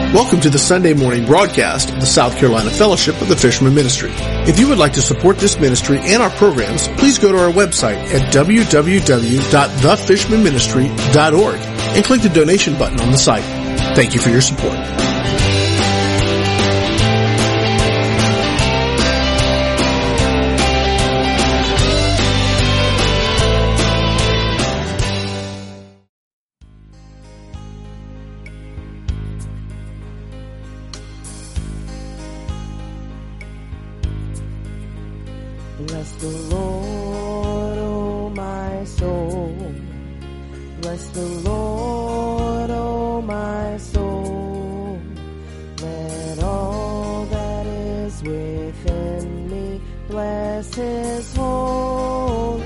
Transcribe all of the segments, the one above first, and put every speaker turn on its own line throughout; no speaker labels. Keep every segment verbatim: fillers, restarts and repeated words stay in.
Welcome to the Sunday morning broadcast of the South Carolina Fellowship of the Fisherman Ministry. If you would like to support this ministry and our programs, please go to our website at w w w dot the fisherman ministry dot org and click the donation button on the site. Thank you for your support.
Bless the Lord, oh my soul. Bless the Lord, oh my soul. Let all that is within me bless his holy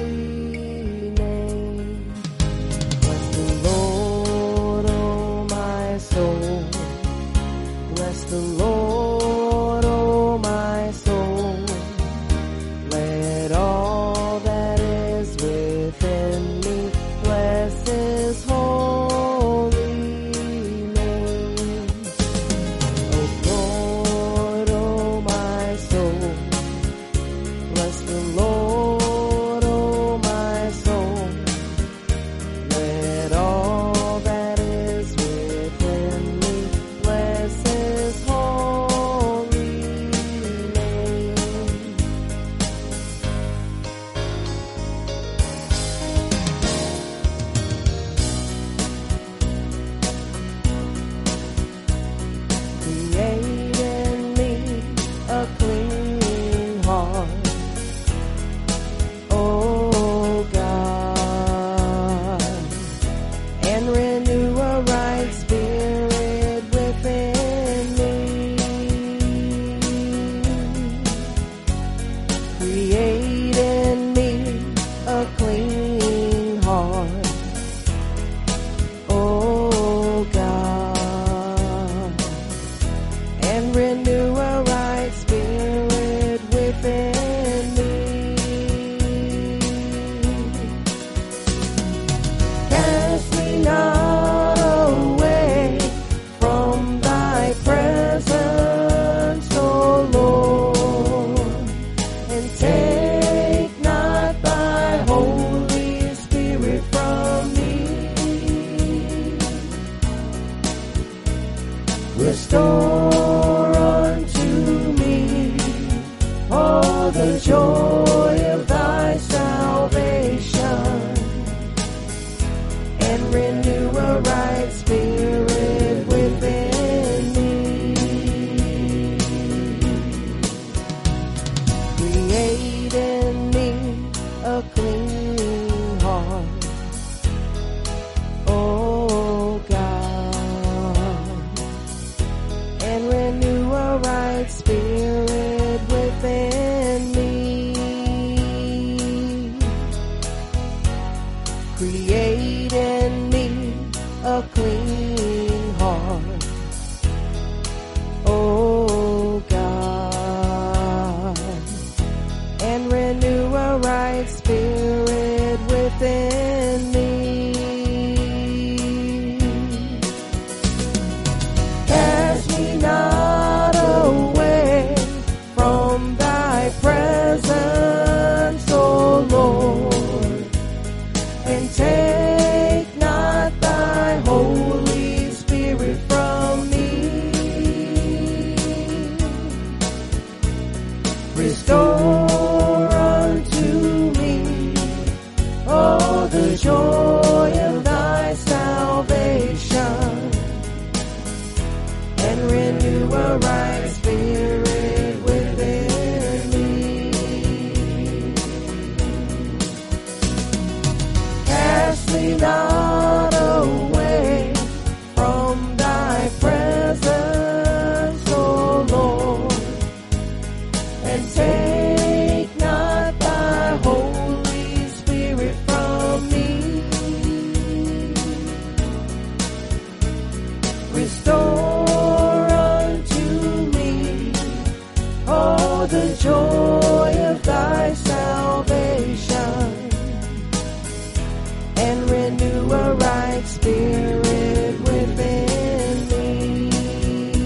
name. Bless the Lord, oh my soul. Bless the Lord, oh my soul. Let all that is within me bless his holy name. Oh Lord, oh my soul, bless the Lord, oh my soul. Let all that is within me bless his holy name. Create in me a clean heart, oh God, and renew a right spirit within me. Create in me a clean heart, oh God, and renew a right spirit within me. Cast me not away from thy presence, O Lord, and take not thy Holy Spirit from me. Restore unto me all the joy of thy salvation, and renew a right spirit within me. Create in me a clean heart, oh God, and renew a right spirit within me. Create in me a clean heart, oh God, and renew a right spirit within me. Cast me not away from thy presence, O Lord, and take not thy Holy Spirit from me. Restore unto me all the joy of thy salvation, and renew a right spirit within me. Cast me not away from thy presence, O Lord, and take not thy Holy Spirit from me. Restore unto me all the joy of thy salvation, and renew a right spirit within me.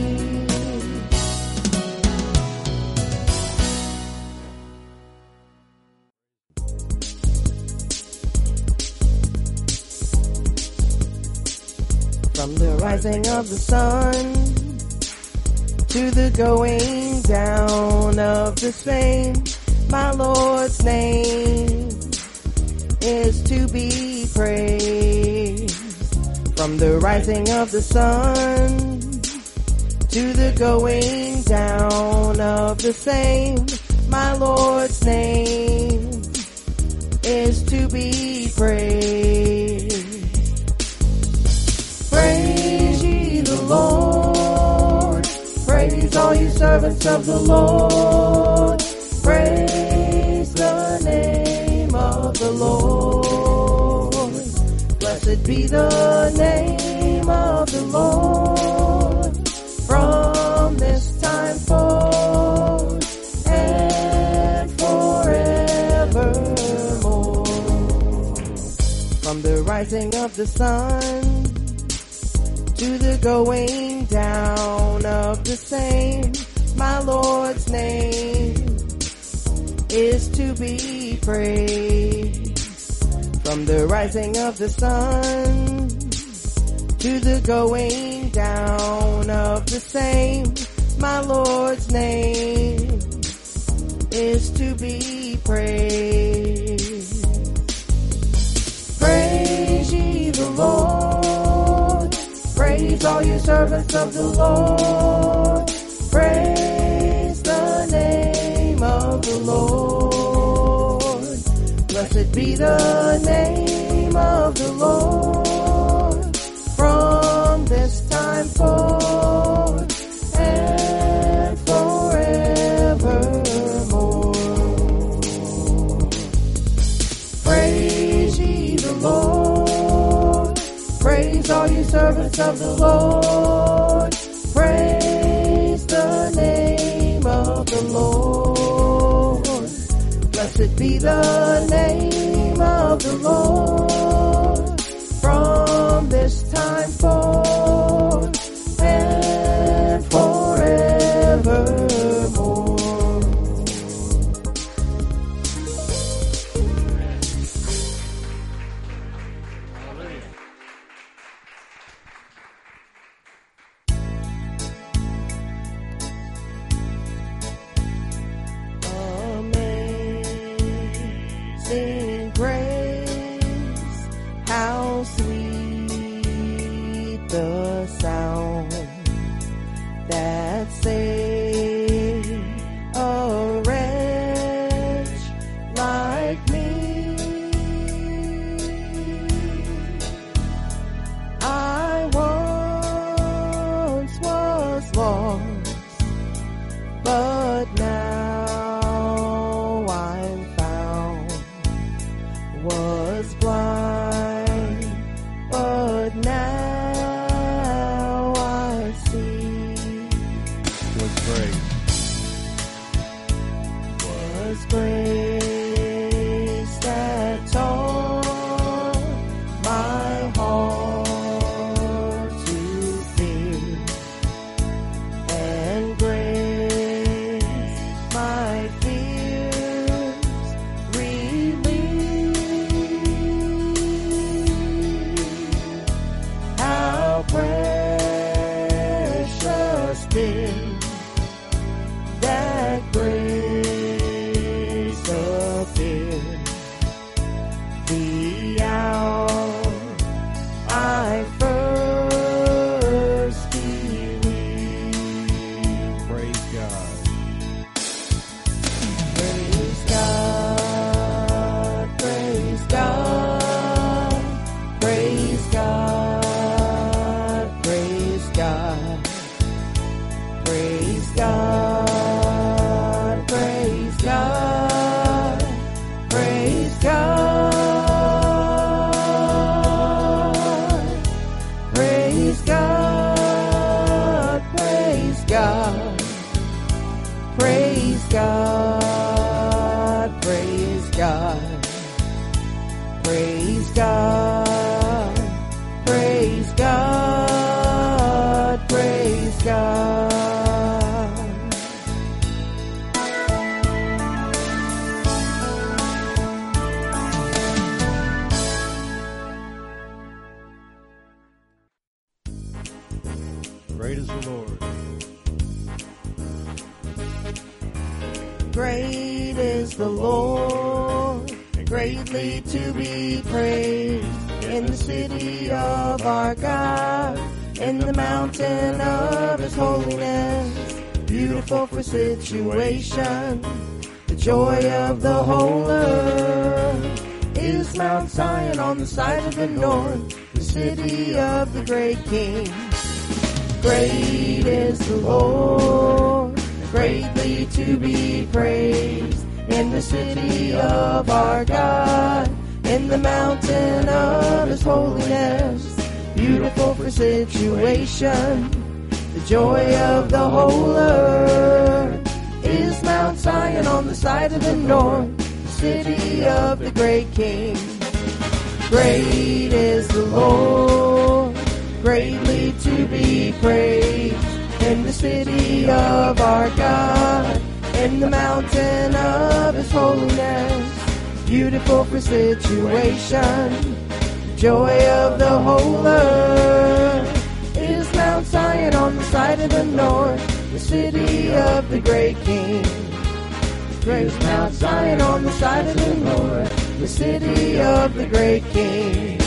From the rising of the sun to the going down of the same, my Lord's name is to be praised. From the rising of the sun to the going down of the same, my Lord's name is to be praised. Praise ye the Lord. Praise all you servants of the Lord. Praise the name of the Lord. Blessed be the name of the Lord from this time forth and forevermore. From the rising of the sun to the going down of the same, my Lord's name is to be praised. From the rising of the sun to the going down of the same, my Lord's name is to be praised. Praise ye the Lord. Praise all you servants of the Lord. Praise the name of the Lord. Blessed be the name of the Lord from this time forth and forevermore. Praise ye the Lord. Praise all you servants of the Lord. Praise the name of the Lord. Blessed be the name of the Lord from this time forth and forevermore. Amazing grace, how sweet the sound that saved a wretch like me. I once was lost, but now I'm found. Was blind, but now I see.
Was grace.
Was grace that taught my heart to fear, and grace my fears relieved. How precious did that grace appear, the hour I first believed.
Praise God.
Praise God, praise God, praise God, praise God, praise God, praise God, praise God, praise God, praise God. Praise God, praise God, praise God, praise God, praise God.
Great is the Lord.
Great is the Lord, greatly to be praised in the city of our God, in the mountain of his holiness, beautiful for situation. The joy of the whole earth is Mount Zion on the side of the north, the city of the great King. Great is the Lord, greatly to be praised in the city of our God, in the mountain of his holiness, beautiful for situation. The joy of the whole earth is Mount Zion on the side of the north, the city of the great King. Great is the Lord, greatly to be praised in the city of our God, in the mountain of his holiness, beautiful for situation. Joy of the whole earth is Mount Zion on the side of the north, the city of the great King. Great is Mount Zion on the side of the north, the city of the great King.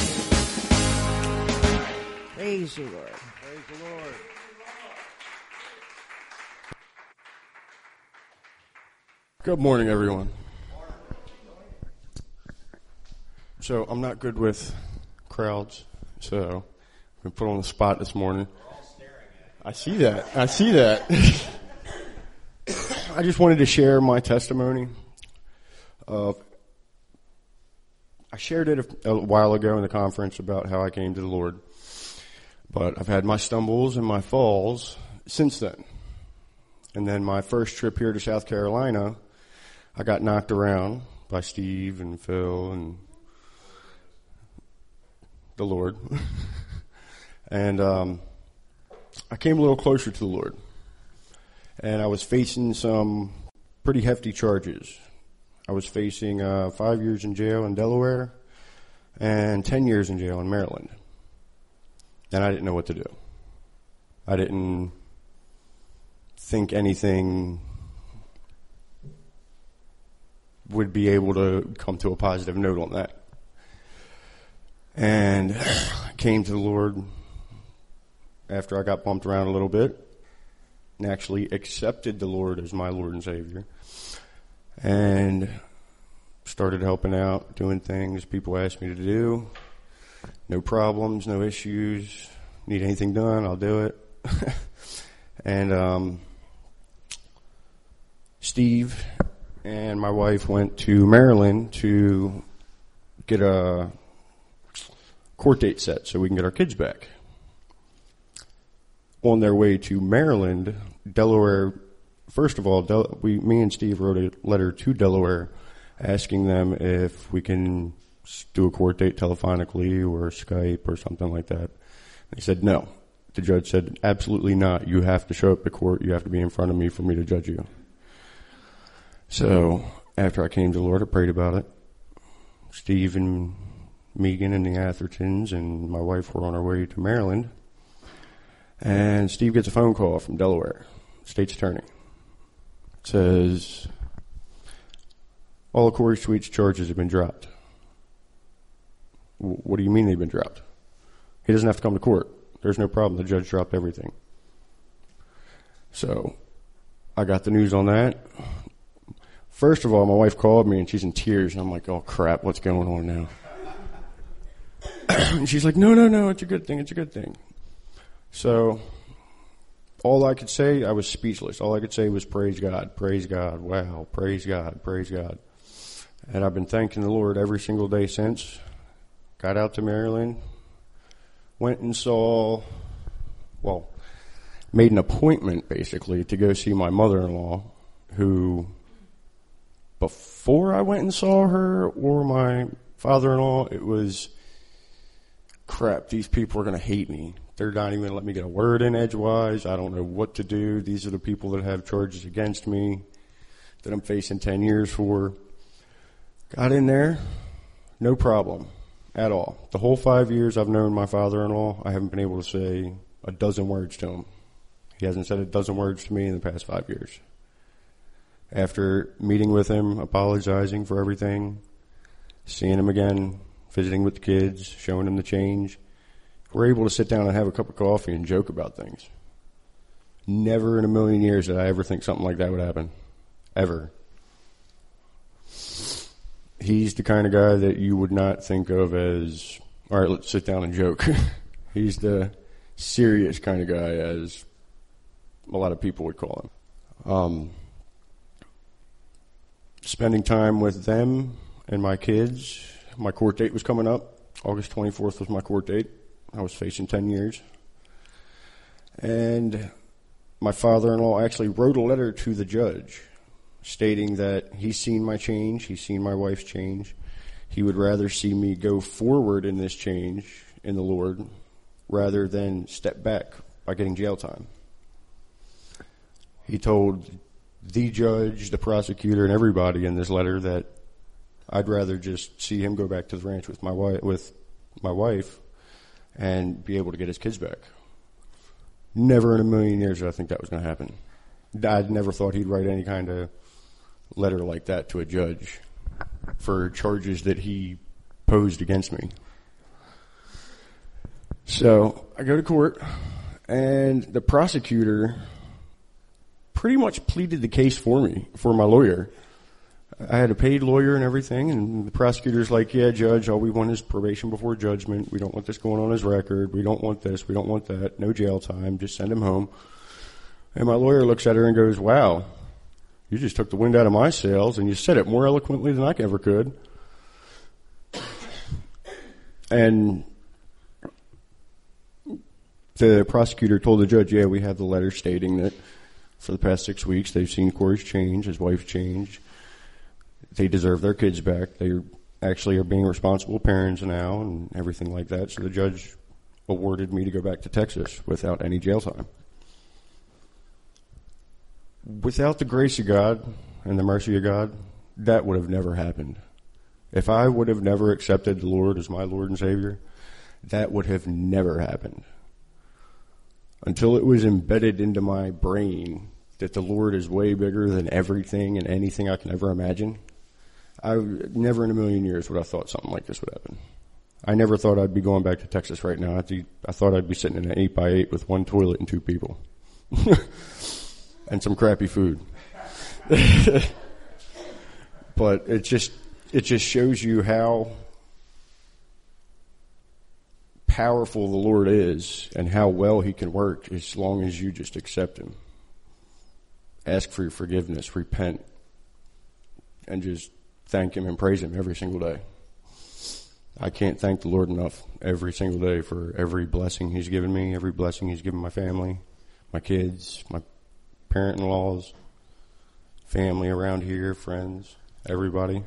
Praise you, Lord.
Praise the Lord.
Good morning, everyone. So I'm not good with crowds, so I've been put on the spot this morning. I see that. I see that. I just wanted to share my testimony. Of, I shared it a, a while ago in the conference about how I came to the Lord, but I've had my stumbles and my falls since then. And then my first trip here to South Carolina, I got knocked around by Steve and Phil and the Lord. and um, I came a little closer to the Lord. And I was facing some pretty hefty charges. I was facing uh, five years in jail in Delaware and ten years in jail in Maryland. And I didn't know what to do. I didn't think anything would be able to come to a positive note on that. And I came to the Lord after I got bumped around a little bit and actually accepted the Lord as my Lord and Savior and started helping out, doing things people asked me to do. No problems, no issues. Need anything done, I'll do it. and um, Steve and my wife went to Maryland to get a court date set so we can get our kids back. On their way to Maryland, Delaware, first of all, Del- we, me and Steve wrote a letter to Delaware asking them if we can do a court date telephonically or Skype or something like that. They said no. The judge said, absolutely not. You have to show up to court. You have to be in front of me for me to judge you. So after I came to the Lord, I prayed about it. Steve and Megan and the Athertons and my wife were on our way to Maryland. And Steve gets a phone call from Delaware, state's attorney. It says, all of Corey Sweet's charges have been dropped. What do you mean they've been dropped? He doesn't have to come to court. There's no problem. The judge dropped everything. So I got the news on that. First of all, my wife called me and she's in tears. And I'm like, oh, crap, what's going on now? And she's like, no, no, no, it's a good thing. It's a good thing. So all I could say, I was speechless. All I could say was praise God, praise God, wow, praise God, praise God. And I've been thanking the Lord every single day since. Got out to Maryland, went and saw, well, made an appointment basically to go see my mother-in-law, who before I went and saw her or my father-in-law, it was, crap, these people are going to hate me. They're not even going to let me get a word in edgewise. I don't know what to do. These are the people that have charges against me that I'm facing ten years for. Got in there, no problem at all. The whole five years I've known my father-in-law, I haven't been able to say a dozen words to him. He hasn't said a dozen words to me in the past five years. After meeting with him, apologizing for everything, seeing him again, visiting with the kids, showing him the change, we're able to sit down and have a cup of coffee and joke about things. Never in a million years did I ever think something like that would happen. Ever. He's the kind of guy that you would not think of as, all right, let's sit down and joke. He's the serious kind of guy, as a lot of people would call him. Um, spending time with them and my kids. My court date was coming up. August twenty-fourth was my court date. I was facing ten years. And my father-in-law actually wrote a letter to the judge stating that he's seen my change, he's seen my wife's change. He would rather see me go forward in this change in the Lord rather than step back by getting jail time. He told the judge, the prosecutor, and everybody in this letter that I'd rather just see him go back to the ranch with my wife, with my wife, and be able to get his kids back. Never in a million years did I think that was going to happen. I'd never thought he'd write any kind of letter like that to a judge for charges that he posed against me. So I go to court, and the prosecutor pretty much pleaded the case for me, for my lawyer. I had a paid lawyer and everything, and the prosecutor's like, yeah, judge, all we want is probation before judgment. We don't want this going on his record. We don't want this. We don't want that. No jail time. Just send him home. And my lawyer looks at her and goes, wow, you just took the wind out of my sails, and you said it more eloquently than I ever could. And the prosecutor told the judge, yeah, we have the letter stating that for the past six weeks they've seen Corey's change, his wife's change. They deserve their kids back. They actually are being responsible parents now and everything like that. So the judge awarded me to go back to Texas without any jail time. Without the grace of God and the mercy of God, that would have never happened. If I would have never accepted the Lord as my Lord and Savior, that would have never happened. Until it was embedded into my brain that the Lord is way bigger than everything and anything I can ever imagine, I never in a million years would have thought something like this would happen. I never thought I'd be going back to Texas right now. I thought I'd be sitting in an eight by eight with one toilet and two people. And some crappy food. But it just, it just shows you how powerful the Lord is and how well he can work as long as you just accept him. Ask for your forgiveness, repent, and just thank him and praise him every single day. I can't thank the Lord enough every single day for every blessing he's given me, every blessing he's given my family, my kids, my parent-in-laws, family around here, friends, everybody.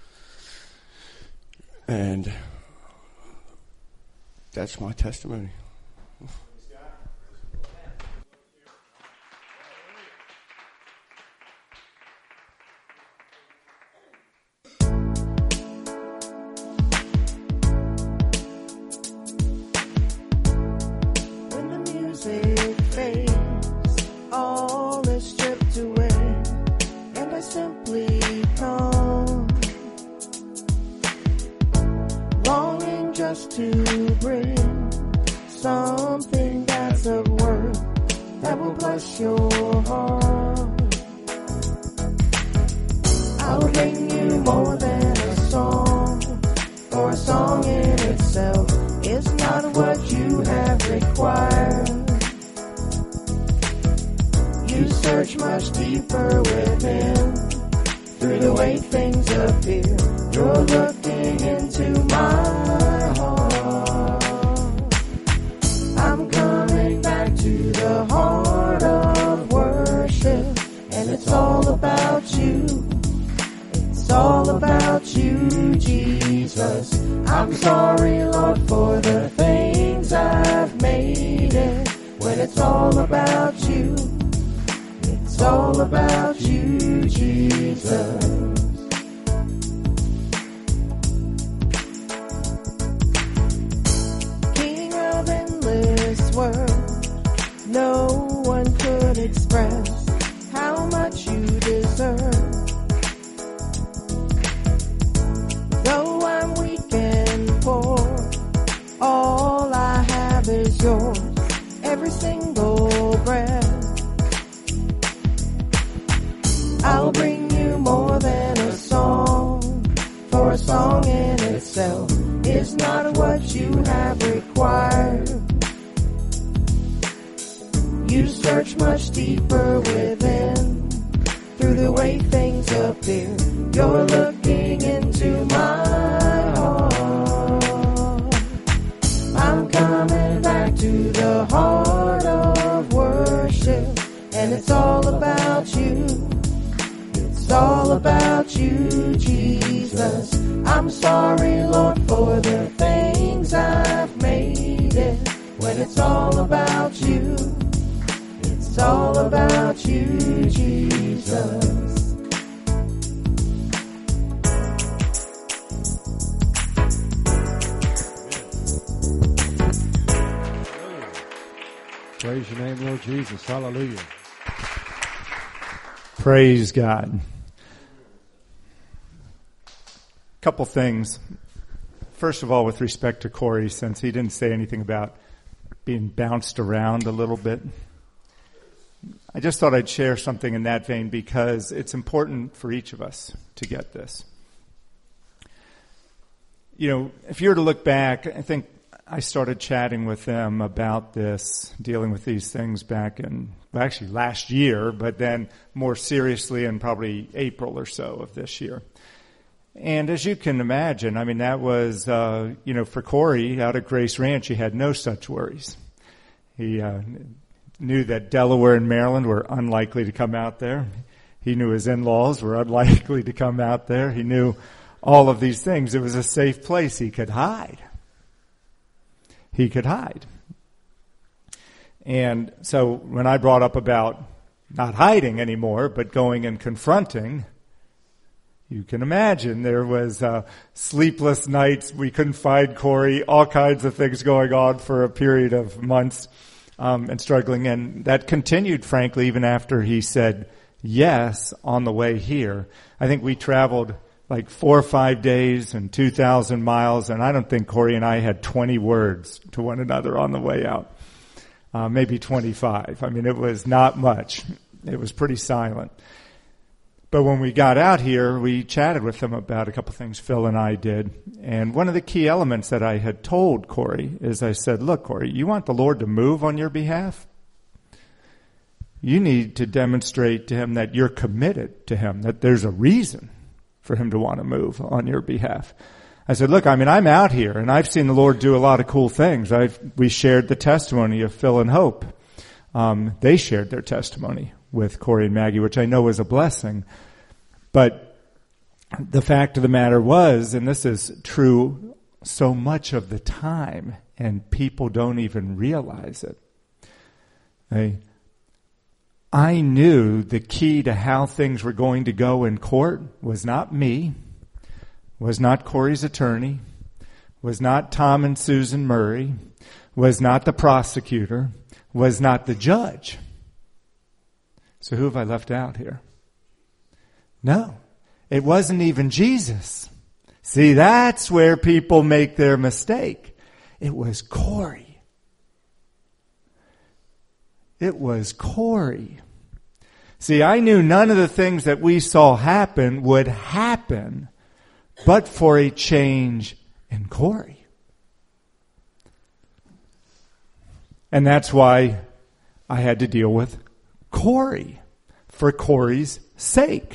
And that's my testimony.
When the music fades, all is stripped away, and I simply come, longing just to bring something that's of worth that will bless your heart. I'll bring you more than a song, for a song in itself is not what you have required. You search much deeper within, through the way things appear. You're looking into my heart. I'm coming back to the heart of worship, and it's all about you. It's all about you, Jesus. I'm sorry, Lord, for the things I've made it. When it's all about you, it's all about you, Jesus. King of endless world, no one could You search much deeper within. Through the way things appear, you're looking into my heart. I'm coming back to the heart of worship, and it's all about you. It's all about you, Jesus. I'm sorry, Lord, for the things I've made it. When it's all about you, it's all about you, Jesus.
Praise your name, Lord Jesus. Hallelujah.
Praise God. Couple things. First of all, with respect to Corey, since he didn't say anything about being bounced around a little bit, I just thought I'd share something in that vein because it's important for each of us to get this. You know, if you were to look back, I think I started chatting with them about this, dealing with these things back in, well, actually last year, but then more seriously in probably April or so of this year. And as you can imagine, I mean, that was, uh, you know, for Corey out at Grace Ranch, he had no such worries. He uh, knew that Delaware and Maryland were unlikely to come out there. He knew his in-laws were unlikely to come out there. He knew all of these things. It was a safe place. He could hide. He could hide. And so when I brought up about not hiding anymore, but going and confronting, you can imagine there was uh, sleepless nights. We couldn't find Corey, all kinds of things going on for a period of months um, and struggling. And that continued, frankly, even after he said yes on the way here. I think we traveled like four or five days and two thousand miles, and I don't think Corey and I had twenty words to one another on the way out. Uh, maybe twenty-five. I mean, it was not much. It was pretty silent. But when we got out here, we chatted with them about a couple things Phil and I did. And one of the key elements that I had told Corey is I said, look, Corey, you want the Lord to move on your behalf? You need to demonstrate to him that you're committed to him, that there's a reason for him to want to move on your behalf. I said, look, I mean, I'm out here, and I've seen the Lord do a lot of cool things. I've, we shared the testimony of Phil and Hope. Um, they shared their testimony with Corey and Maggie, which I know was a blessing. But the fact of the matter was, and this is true so much of the time, and people don't even realize it, I, I knew the key to how things were going to go in court was not me, was not Corey's attorney, was not Tom and Susan Murray, was not the prosecutor, was not the judge. So who have I left out here? No, it wasn't even Jesus. See, that's where people make their mistake. It was Corey. It was Corey. See, I knew none of the things that we saw happen would happen but for a change in Corey. And that's why I had to deal with Corey, for Corey's sake.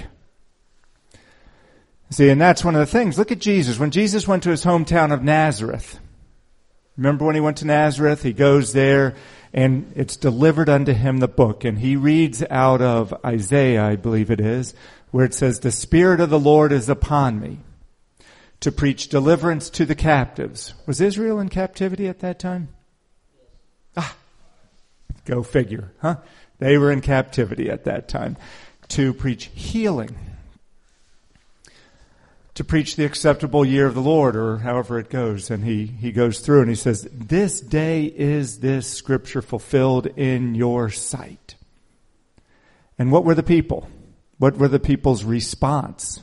See, and that's one of the things. Look at Jesus. When Jesus went to his hometown of Nazareth, remember when he went to Nazareth? He goes there, and it's delivered unto him the book. And he reads out of Isaiah, I believe it is, where it says, the Spirit of the Lord is upon me to preach deliverance to the captives. Was Israel in captivity at that time? Ah, go figure, huh? They were in captivity at that time. To preach healing. To preach the acceptable year of the Lord, or however it goes. And he, he goes through and he says, this day is this scripture fulfilled in your sight. And what were the people? What were the people's response?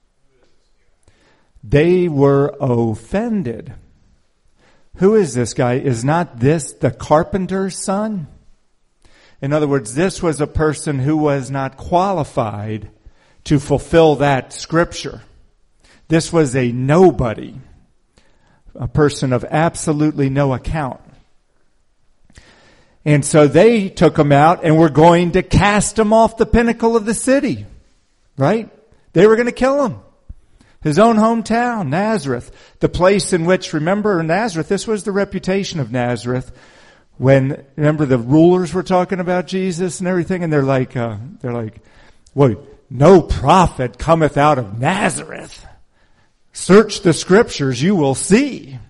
They were offended. Who is this guy? Is not this the carpenter's son? In other words, this was a person who was not qualified to fulfill that scripture. This was a nobody, a person of absolutely no account. And so they took him out and were going to cast him off the pinnacle of the city. Right? They were going to kill him. His own hometown, Nazareth. The place in which, remember Nazareth, this was the reputation of Nazareth. When, remember the rulers were talking about Jesus and everything, and they're like, uh, they're like, well, no prophet cometh out of Nazareth. Search the scriptures, you will see.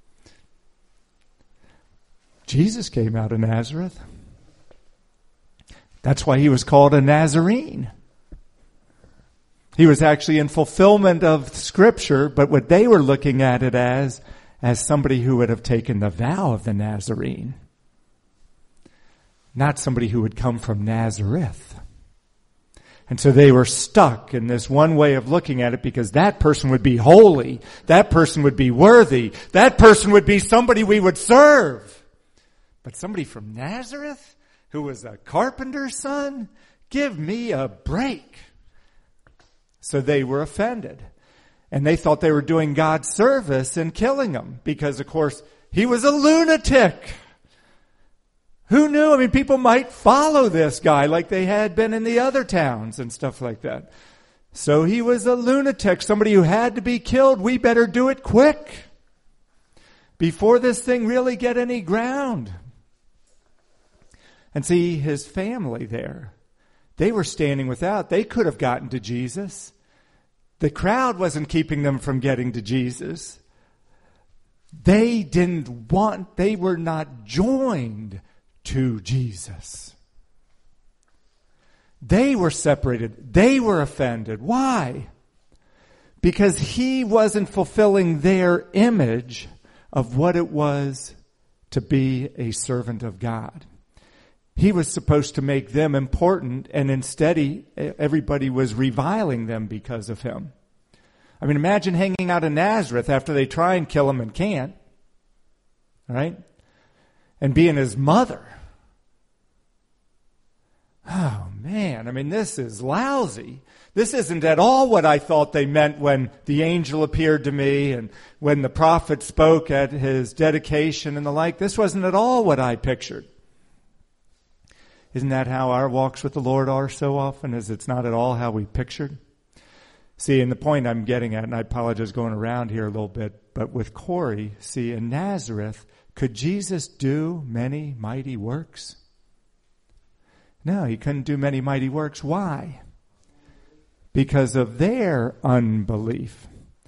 Jesus came out of Nazareth. That's why he was called a Nazarene. He was actually in fulfillment of Scripture, but what they were looking at it as, as somebody who would have taken the vow of the Nazarene. Not somebody who would come from Nazareth. And so they were stuck in this one way of looking at it because that person would be holy. That person would be worthy. That person would be somebody we would serve. But somebody from Nazareth who was a carpenter's son? Give me a break. So they were offended. And they thought they were doing God's service in killing him because, of course, he was a lunatic. Who knew? I mean, people might follow this guy like they had been in the other towns and stuff like that. So he was a lunatic, somebody who had to be killed. We better do it quick before this thing really get any ground. And see, his family there, they were standing without. They could have gotten to Jesus. The crowd wasn't keeping them from getting to Jesus. They didn't want, they were not joined to Jesus. They were separated. They were offended. Why? Because he wasn't fulfilling their image of what it was to be a servant of God. He was supposed to make them important, and instead he, everybody was reviling them because of him. I mean, imagine hanging out in Nazareth after they try and kill him and can't. Right? And being his mother. Oh, man. I mean, this is lousy. This isn't at all what I thought they meant when the angel appeared to me and when the prophet spoke at his dedication and the like. This wasn't at all what I pictured. Isn't that how our walks with the Lord are so often, as it's not at all how we pictured? See, and the point I'm getting at, and I apologize going around here a little bit, but with Corey, see, in Nazareth, could Jesus do many mighty works? No, he couldn't do many mighty works. Why? Because of their unbelief.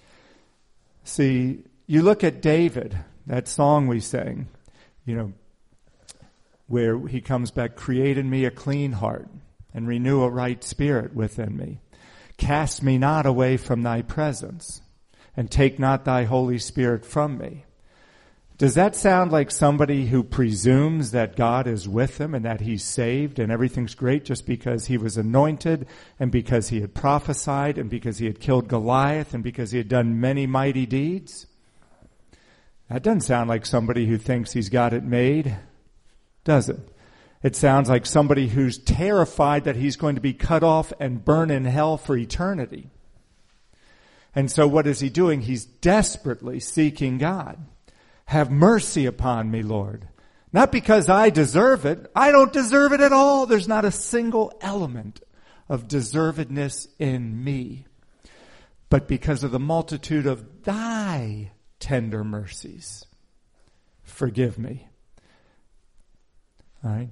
See, you look at David, that song we sang, you know, where he comes back, create in me a clean heart and renew a right spirit within me. Cast me not away from thy presence and take not thy Holy Spirit from me. Does that sound like somebody who presumes that God is with him and that he's saved and everything's great just because he was anointed and because he had prophesied and because he had killed Goliath and because he had done many mighty deeds? That doesn't sound like somebody who thinks he's got it made, does it? It sounds like somebody who's terrified that he's going to be cut off and burn in hell for eternity. And so what is he doing? He's desperately seeking God. Have mercy upon me, Lord. Not because I deserve it. I don't deserve it at all. There's not a single element of deservedness in me. But because of the multitude of thy tender mercies, forgive me. All right.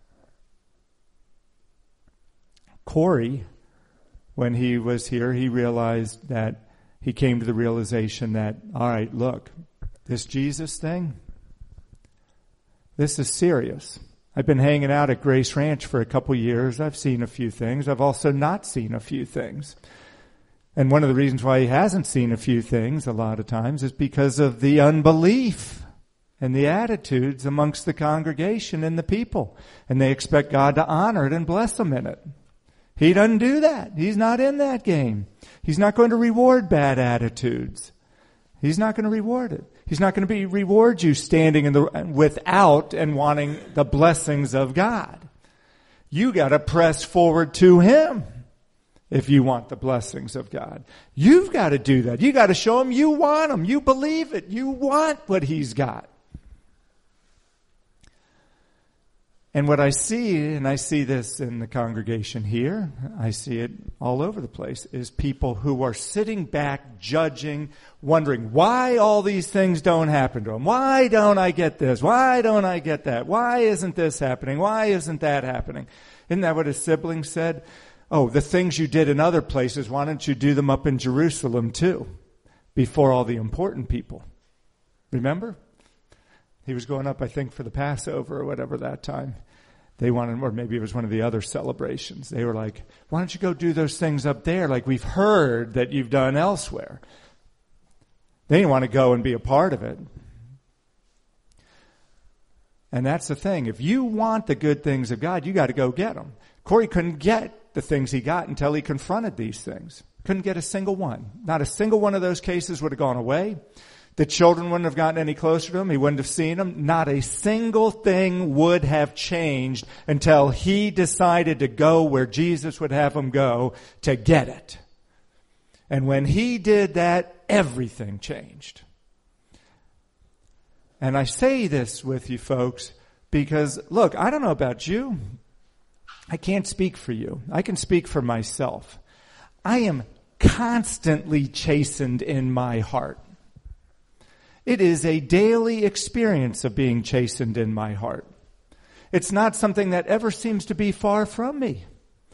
Corey, when he was here, he realized that he came to the realization that, all right, look, this Jesus thing, this is serious. I've been hanging out at Grace Ranch for a couple years. I've seen a few things. I've also not seen a few things. And one of the reasons why he hasn't seen a few things a lot of times is because of the unbelief and the attitudes amongst the congregation and the people. And they expect God to honor it and bless them in it. He doesn't do that. He's not in that game. He's not going to reward bad attitudes. He's not going to reward it. He's not going to be reward you standing in the without and wanting the blessings of God. You got to press forward to him if you want the blessings of God. You've got to do that. You got to show him you want him. You believe it. You want what he's got. And what I see, and I see this in the congregation here, I see it all over the place, is people who are sitting back, judging, wondering why all these things don't happen to them. Why don't I get this? Why don't I get that? Why isn't this happening? Why isn't that happening? Isn't that what his siblings said? Oh, the things you did in other places, why don't you do them up in Jerusalem too, before all the important people? Remember? He was going up, I think, for the Passover or whatever that time. They wanted, or maybe it was one of the other celebrations. They were like, why don't you go do those things up there like we've heard that you've done elsewhere? They didn't want to go and be a part of it. And that's the thing. If you want the good things of God, you got to go get them. Corey couldn't get the things he got until he confronted these things. Couldn't get a single one. Not a single one of those cases would have gone away. The children wouldn't have gotten any closer to him. He wouldn't have seen them. Not a single thing would have changed until he decided to go where Jesus would have him go to get it. And when he did that, everything changed. And I say this with you folks because, look, I don't know about you. I can't speak for you. I can speak for myself. I am constantly chastened in my heart. It is a daily experience of being chastened in my heart. It's not something that ever seems to be far from me.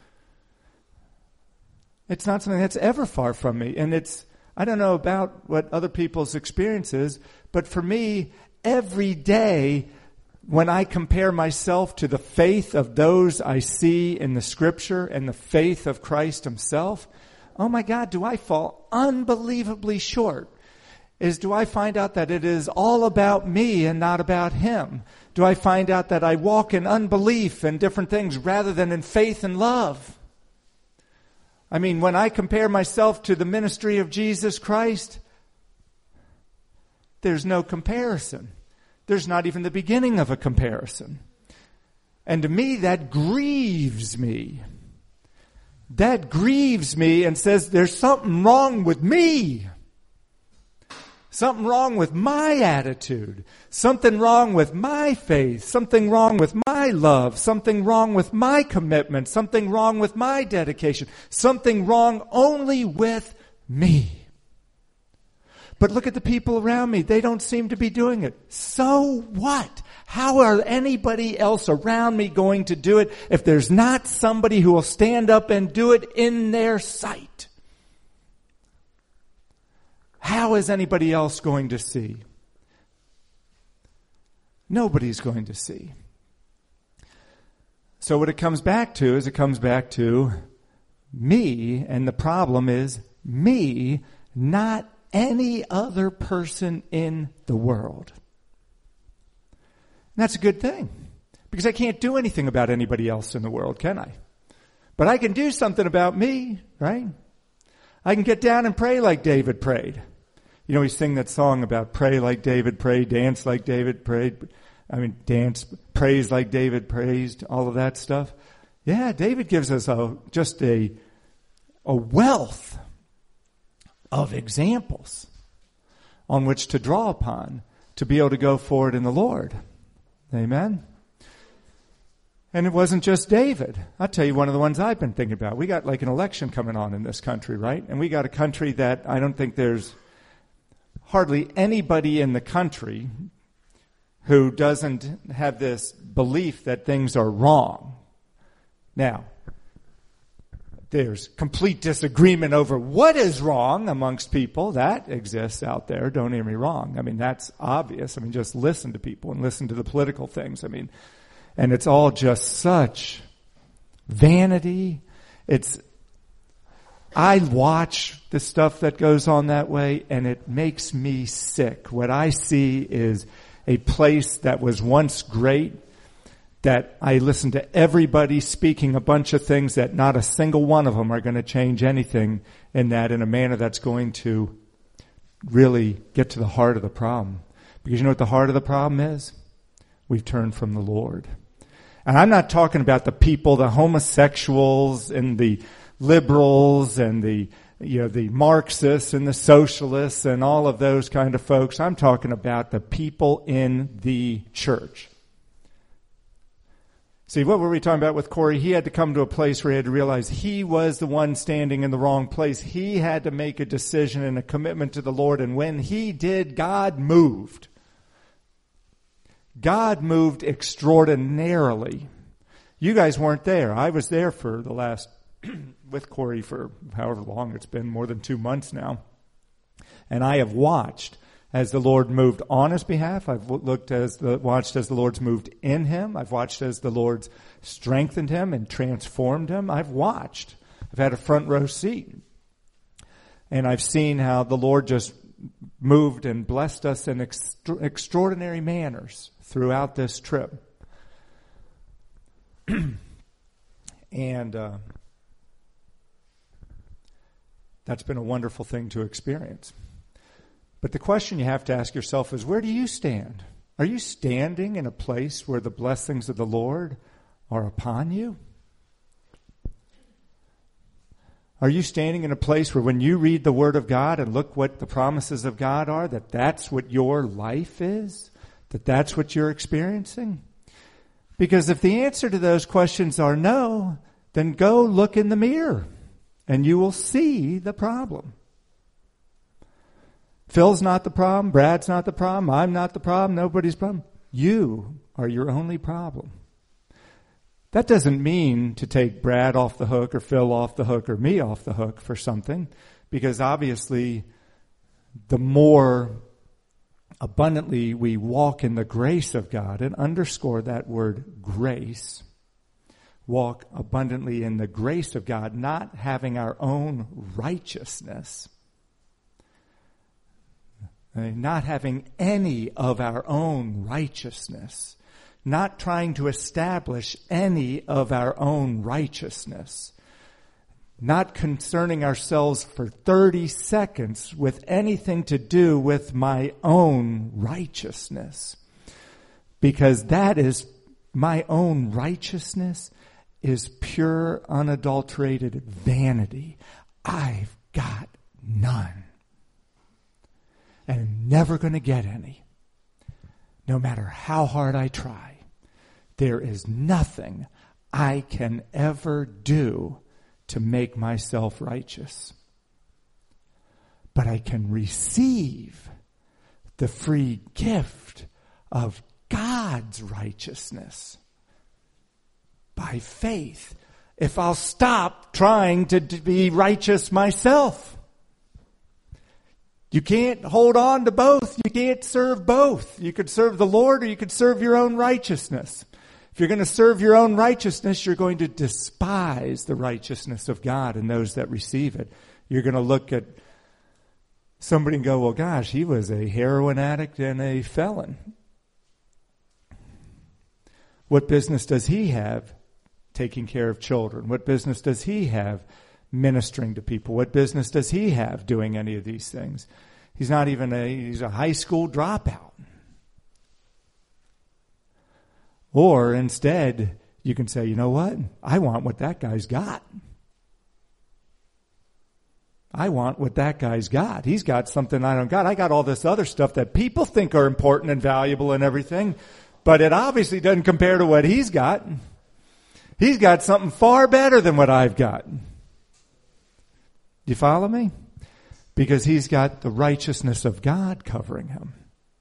It's not something that's ever far from me. And it's, I don't know about what other people's experience is, but for me, every day when I compare myself to the faith of those I see in the Scripture and the faith of Christ himself, oh my God, do I fall unbelievably short. Is do I find out that it is all about me and not about him? Do I find out that I walk in unbelief and different things rather than in faith and love? I mean, when I compare myself to the ministry of Jesus Christ, there's no comparison. There's not even the beginning of a comparison. And to me, that grieves me. That grieves me and says there's something wrong with me. Something wrong with my attitude. Something wrong with my faith. Something wrong with my love. Something wrong with my commitment. Something wrong with my dedication. Something wrong only with me. But look at the people around me. They don't seem to be doing it. So what? How are anybody else around me going to do it if there's not somebody who will stand up and do it in their sight? How is anybody else going to see? Nobody's going to see. So what it comes back to is it comes back to me, and the problem is me, not any other person in the world. And that's a good thing, because I can't do anything about anybody else in the world, can I? But I can do something about me, right? I can get down and pray like David prayed. You know, we sing that song about pray like David prayed, dance like David prayed. I mean, dance, praise like David praised, all of that stuff. Yeah, David gives us a just a a wealth of examples on which to draw upon to be able to go forward in the Lord. Amen? And it wasn't just David. I'll tell you one of the ones I've been thinking about. We got like an election coming on in this country, right? And we got a country that I don't think there's hardly anybody in the country who doesn't have this belief that things are wrong. Now, there's complete disagreement over what is wrong amongst people. That exists out there. Don't hear me wrong. I mean, that's obvious. I mean, just listen to people and listen to the political things. I mean, and it's all just such vanity. It's I watch the stuff that goes on that way, and it makes me sick. What I see is a place that was once great, that I listen to everybody speaking a bunch of things that not a single one of them are going to change anything in that in a manner that's going to really get to the heart of the problem. Because you know what the heart of the problem is? We've turned from the Lord. And I'm not talking about the people, the homosexuals and the liberals and the, you know, the Marxists and the socialists and all of those kind of folks. I'm talking about the people in the church. See, what were we talking about with Corey? He had to come to a place where he had to realize he was the one standing in the wrong place. He had to make a decision and a commitment to the Lord. And when he did, God moved. God moved extraordinarily. You guys weren't there. I was there for the last, with Corey for however long it's been, more than two months now. And I have watched as the Lord moved on his behalf. I've looked as the, watched as the Lord's moved in him. I've watched as the Lord's strengthened him and transformed him. I've watched. I've had a front row seat. And I've seen how the Lord just moved and blessed us in extra, extraordinary manners throughout this trip. and uh, that's been a wonderful thing to experience. But the question you have to ask yourself is, where do you stand? Are you standing in a place where the blessings of the Lord are upon you? Are you standing in a place where when you read the Word of God and look what the promises of God are, that that's what your life is? That that's what you're experiencing? Because if the answer to those questions are no, then go look in the mirror and you will see the problem. Phil's not the problem. Brad's not the problem. I'm not the problem. Nobody's problem. You are your only problem. That doesn't mean to take Brad off the hook or Phil off the hook or me off the hook for something, because obviously the more abundantly we walk in the grace of God, and underscore that word grace, walk abundantly in the grace of God, not having our own righteousness, not having any of our own righteousness, not trying to establish any of our own righteousness, not concerning ourselves for thirty seconds with anything to do with my own righteousness. Because that is, my own righteousness is pure, unadulterated vanity. I've got none. And I'm never going to get any. No matter how hard I try, there is nothing I can ever do to make myself righteous. But I can receive the free gift of God's righteousness by faith if I'll stop trying to be righteous myself. You can't hold on to both. You can't serve both. You could serve the Lord or you could serve your own righteousness. If you're going to serve your own righteousness, you're going to despise the righteousness of God and those that receive it. You're going to look at somebody and go, well, gosh, he was a heroin addict and a felon. What business does he have taking care of children? What business does he have ministering to people? What business does he have doing any of these things? He's not even a, he's a high school dropout. Or instead, you can say, you know what? I want what that guy's got. I want what that guy's got. He's got something I don't got. I got all this other stuff that people think are important and valuable and everything, but it obviously doesn't compare to what he's got. He's got something far better than what I've got. You follow me? Because he's got the righteousness of God covering him.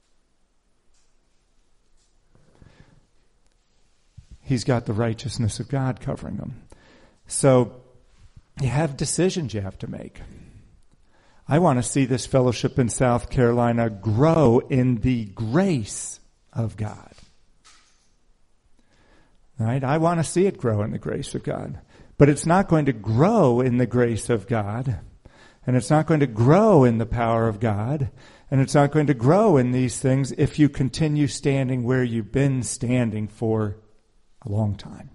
He's got the righteousness of God covering him. So you have decisions you have to make. I want to see this fellowship in South Carolina grow in the grace of God. Right? I want to see it grow in the grace of God. But it's not going to grow in the grace of God, and it's not going to grow in the power of God, and it's not going to grow in these things if you continue standing where you've been standing for a long time.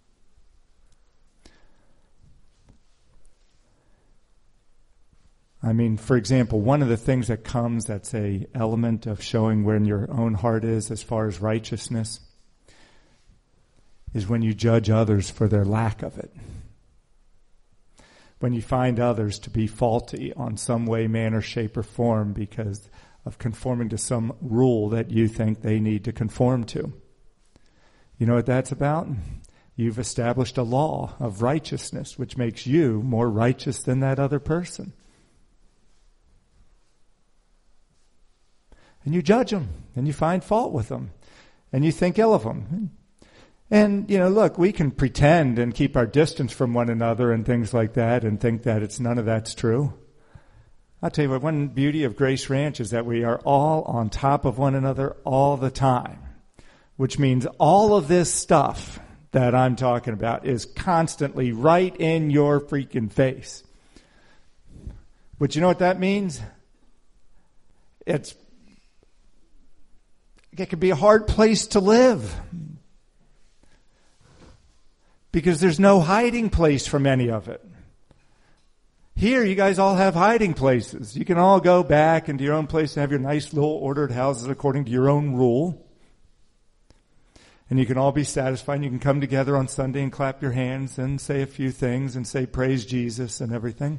I mean, for example, one of the things that comes that's a element of showing where your own heart is as far as righteousness is when you judge others for their lack of it. When you find others to be faulty on some way, manner, shape, or form because of conforming to some rule that you think they need to conform to. You know what that's about? You've established a law of righteousness, which makes you more righteous than that other person. And you judge them, and you find fault with them, and you think ill of them. And, you know, look, we can pretend and keep our distance from one another and things like that and think that it's none of that's true. I'll tell you what, one beauty of Grace Ranch is that we are all on top of one another all the time, which means all of this stuff that I'm talking about is constantly right in your freaking face. But you know what that means? It's It can be a hard place to live because there's no hiding place from any of it. Here, you guys all have hiding places. You can all go back into your own place and have your nice little ordered houses according to your own rule. And you can all be satisfied. You can come together on Sunday and clap your hands and say a few things and say praise Jesus and everything.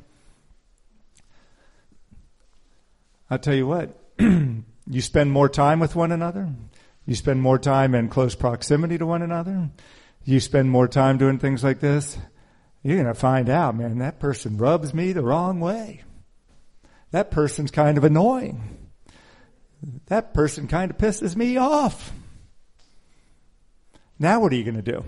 I'll tell you what. You spend more time with one another. You spend more time in close proximity to one another. You spend more time doing things like this. You're going to find out, man, that person rubs me the wrong way. That person's kind of annoying. That person kind of pisses me off. Now what are you going to do?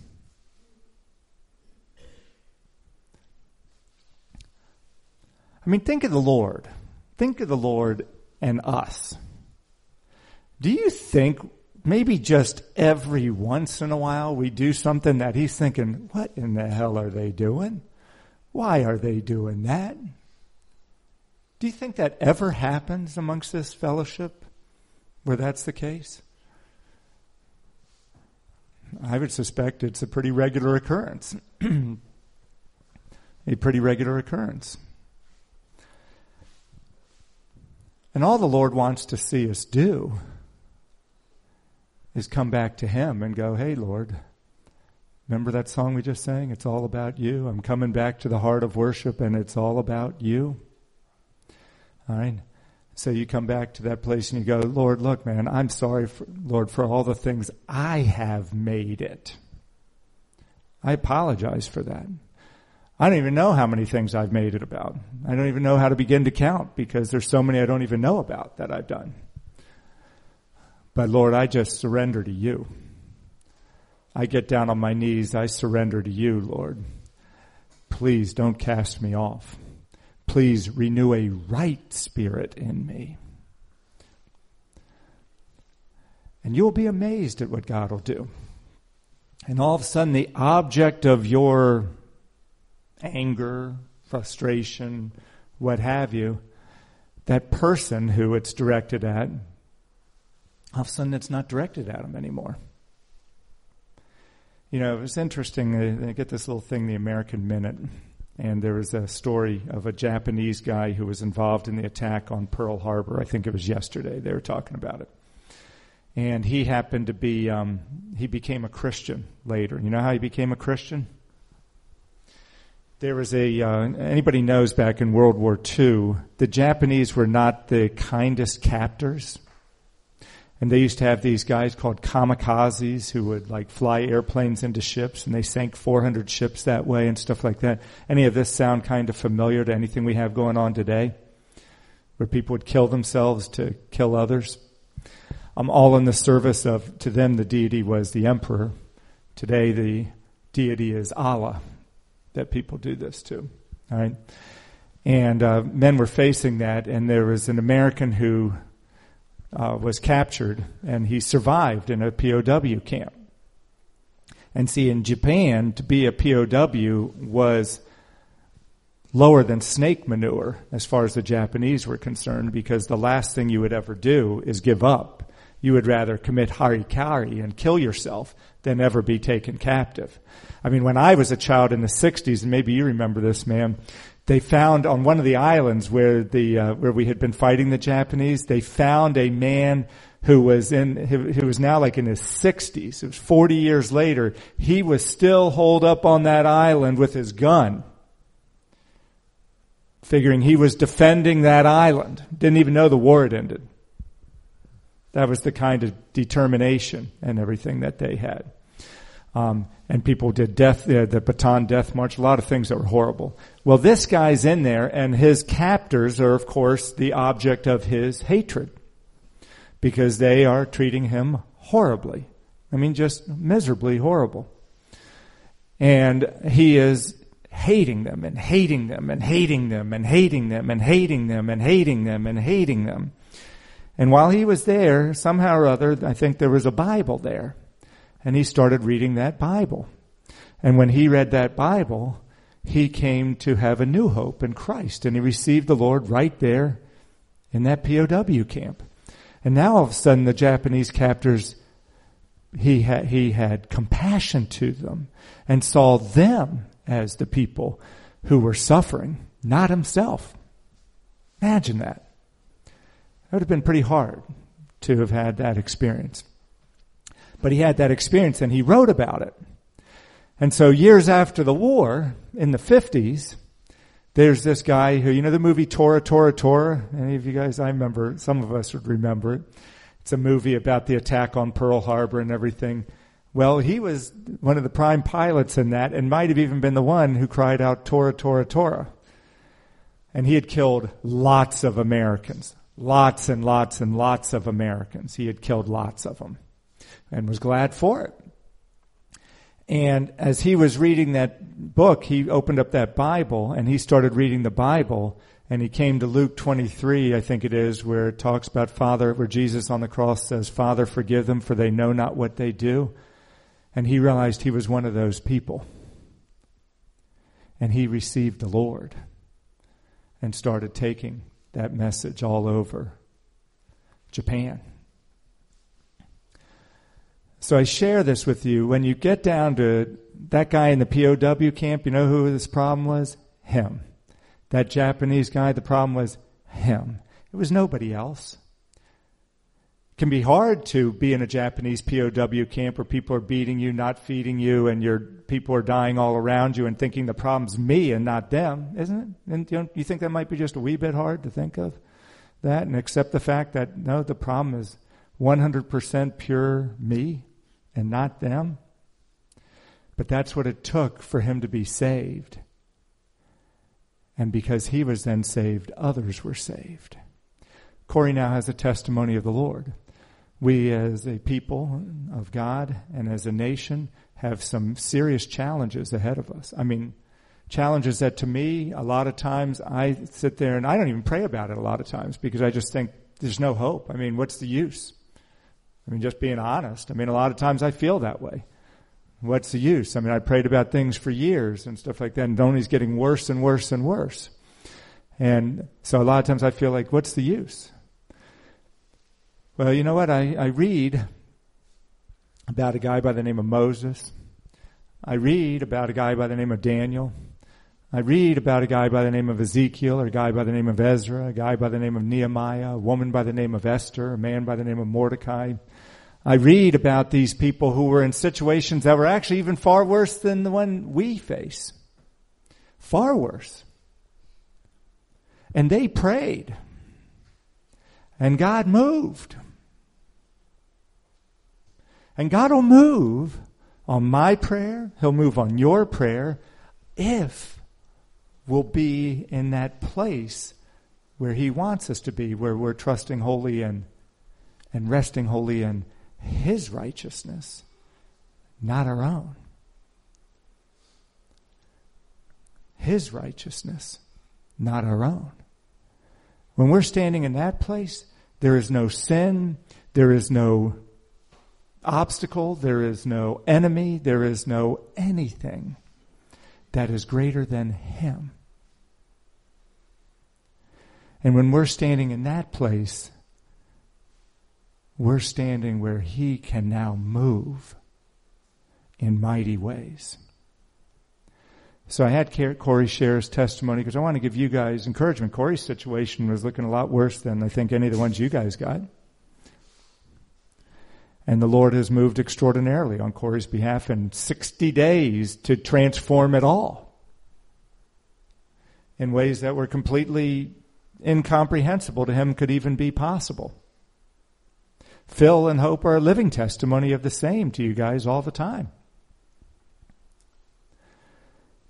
I mean, think of the Lord. Think of the Lord and us. Do you think maybe just every once in a while we do something that he's thinking, what in the hell are they doing? Why are they doing that? Do you think that ever happens amongst this fellowship where that's the case? I would suspect it's a pretty regular occurrence. A pretty regular occurrence. And all the Lord wants to see us do is come back to him and go, hey, Lord, remember that song we just sang? It's all about you. I'm coming back to the heart of worship, and it's all about you. All right? So you come back to that place and you go, Lord, look, man, I'm sorry, for, Lord, for all the things I have made it. I apologize for that. I don't even know how many things I've made it about. I don't even know how to begin to count because there's so many I don't even know about that I've done. But Lord, I just surrender to you. I get down on my knees. I surrender to you, Lord. Please don't cast me off. Please renew a right spirit in me. And you'll be amazed at what God will do. And all of a sudden, the object of your anger, frustration, what have you, that person who it's directed at, all of a sudden it's not directed at him anymore. You know, it was interesting. I get this little thing, the American Minute, and there was a story of a Japanese guy who was involved in the attack on Pearl Harbor. I think it was yesterday. They were talking about it. And he happened to be, um, he became a Christian later. You know how he became a Christian? There was a, uh, anybody knows back in World War Two, the Japanese were not the kindest captors. And they used to have these guys called kamikazes who would like fly airplanes into ships, and they sank four hundred ships that way and stuff like that. Any of this sound kind of familiar to anything we have going on today? Where people would kill themselves to kill others? I'm all in the service of, to them the deity was the emperor. Today the deity is Allah that people do this to. All right? And uh, men were facing that, and there was an American who Uh, was captured, and he survived in a P O W camp. And see, in Japan, to be a P O W was lower than snake manure as far as the Japanese were concerned, because the last thing you would ever do is give up. You would rather commit harikari and kill yourself than ever be taken captive. I mean, when I was a child in the sixties, and maybe you remember this, ma'am, they found on one of the islands where the uh, where we had been fighting the Japanese, they found a man who was in who, who was now like in his sixties. It was forty years later. He was still holed up on that island with his gun, figuring he was defending that island. Didn't even know the war had ended. That was the kind of determination and everything that they had. Um, and people did death, uh, the Bataan Death March, a lot of things that were horrible. Well, this guy's in there, and his captors are, of course, the object of his hatred because they are treating him horribly. I mean, just miserably horrible. And he is hating them and hating them and hating them and hating them and hating them and hating them and hating them. And while he was there, somehow or other, I think there was a Bible there. And he started reading that Bible. And when he read that Bible, he came to have a new hope in Christ. And he received the Lord right there in that P O W camp. And now all of a sudden the Japanese captors, he had, he had compassion to them and saw them as the people who were suffering, not himself. Imagine that. It would have been pretty hard to have had that experience. But he had that experience and he wrote about it. And so years after the war, in the fifties, there's this guy who, you know the movie Tora, Tora, Tora? Any of you guys, I remember, some of us would remember it. It's a movie about the attack on Pearl Harbor and everything. Well, he was one of the prime pilots in that and might have even been the one who cried out, Tora, Tora, Tora. And he had killed lots of Americans. Lots and lots and lots of Americans. He had killed lots of them and was glad for it. And as he was reading that book, he opened up that Bible and he started reading the Bible, and he came to Luke twenty-three, I think it is, where it talks about Father, where Jesus on the cross says, Father, forgive them, for they know not what they do. And he realized he was one of those people. And he received the Lord and started taking that message all over Japan. So I share this with you. When you get down to that guy in the P O W camp, you know who this problem was? Him. That Japanese guy, the problem was him. It was nobody else. It can be hard to be in a Japanese P O W camp where people are beating you, not feeding you, and your people are dying all around you and thinking the problem's me and not them, isn't it? And you know, you think that might be just a wee bit hard to think of that and accept the fact that, no, the problem is one hundred percent pure me and not them. But that's what it took for him to be saved. And because he was then saved, others were saved. Corey now has a testimony of the Lord. We as a people of God and as a nation have some serious challenges ahead of us. I mean, challenges that to me, a lot of times I sit there and I don't even pray about it a lot of times because I just think there's no hope. I mean, what's the use? I mean, just being honest. I mean, a lot of times I feel that way. What's the use? I mean, I prayed about things for years and stuff like that, and only it's getting worse and worse and worse. And so a lot of times I feel like, what's the use? Well, you know what? I, I read about a guy by the name of Moses. I read about a guy by the name of Daniel. I read about a guy by the name of Ezekiel, or a guy by the name of Ezra, a guy by the name of Nehemiah, a woman by the name of Esther, a man by the name of Mordecai. I read about these people who were in situations that were actually even far worse than the one we face. Far worse. And they prayed. And God moved. And God will move on my prayer. He'll move on your prayer if we'll be in that place where He wants us to be, where we're trusting wholly and, and resting wholly in His righteousness, not our own. His righteousness, not our own. When we're standing in that place, there is no sin, there is no obstacle, there is no enemy, there is no anything that is greater than Him. And when we're standing in that place, we're standing where He can now move in mighty ways. So I had Corey share his testimony because I want to give you guys encouragement. Corey's situation was looking a lot worse than I think any of the ones you guys got. And the Lord has moved extraordinarily on Corey's behalf in sixty days to transform it all in ways that were completely incomprehensible to him could even be possible. Phil and Hope are a living testimony of the same to you guys all the time.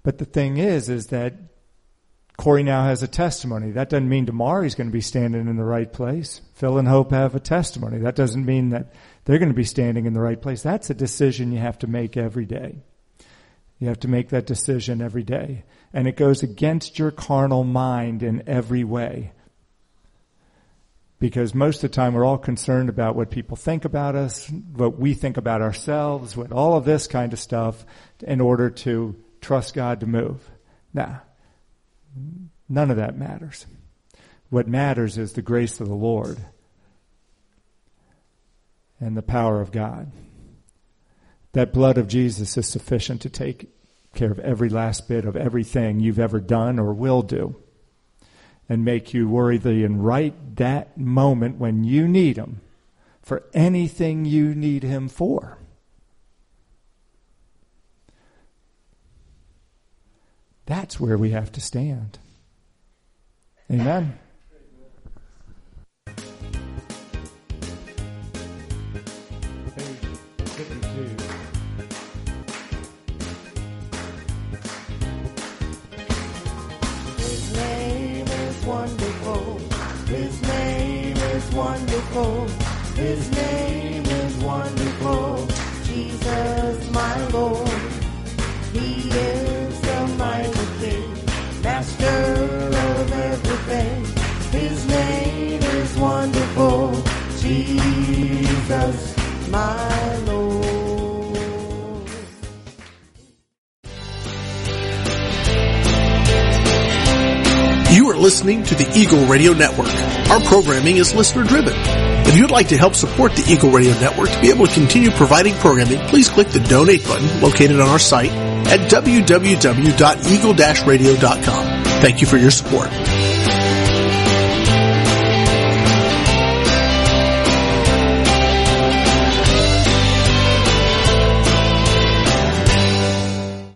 But the thing is, is that Corey now has a testimony. That doesn't mean tomorrow he's going to be standing in the right place. Phil and Hope have a testimony. That doesn't mean that they're going to be standing in the right place. That's a decision you have to make every day. You have to make that decision every day. And it goes against your carnal mind in every way. Because most of the time we're all concerned about what people think about us, what we think about ourselves, what all of this kind of stuff in order to trust God to move. Nah, none of that matters. What matters is the grace of the Lord and the power of God. That blood of Jesus is sufficient to take care of every last bit of everything you've ever done or will do, and make you worthy in right that moment when you need Him for anything you need Him for. That's where we have to stand. Amen.
Wonderful. His name is wonderful. His name is wonderful. Jesus, my Lord. He is the mighty King, master of everything. His name is wonderful. Jesus, my Lord.
You are listening to the Eagle Radio Network. Our programming is listener-driven. If you'd like to help support the Eagle Radio Network to be able to continue providing programming, please click the donate button located on our site at w w w dot eagle dash radio dot com. Thank you for your support.